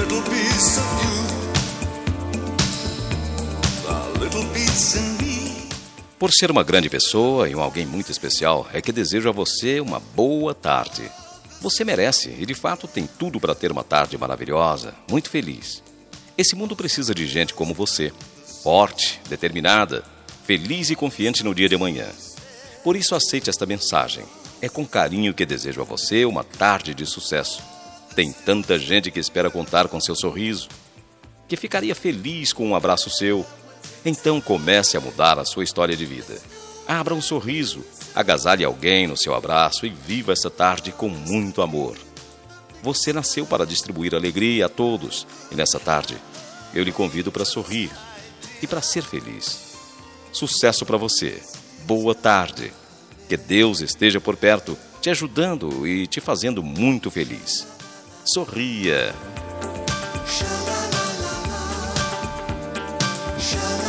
little piece of you, the little piece in me. Por ser uma grande pessoa e alguém muito especial, é que desejo a você uma boa tarde. Você merece e, de fato, tem tudo para ter uma tarde maravilhosa, muito feliz. Esse mundo precisa de gente como você, forte, determinada, feliz e confiante no dia de amanhã. Por isso, aceite esta mensagem. É com carinho que desejo a você uma tarde de sucesso. Tem tanta gente que espera contar com seu sorriso, que ficaria feliz com um abraço seu. Então comece a mudar a sua história de vida. Abra um sorriso, agasalhe alguém no seu abraço e viva essa tarde com muito amor. Você nasceu para distribuir alegria a todos e nessa tarde eu lhe convido para sorrir e para ser feliz. Sucesso para você. Boa tarde. Que Deus esteja por perto, te ajudando e te fazendo muito feliz. Sorria. Sha-la-la-la-la. Sha-la-la-la-la.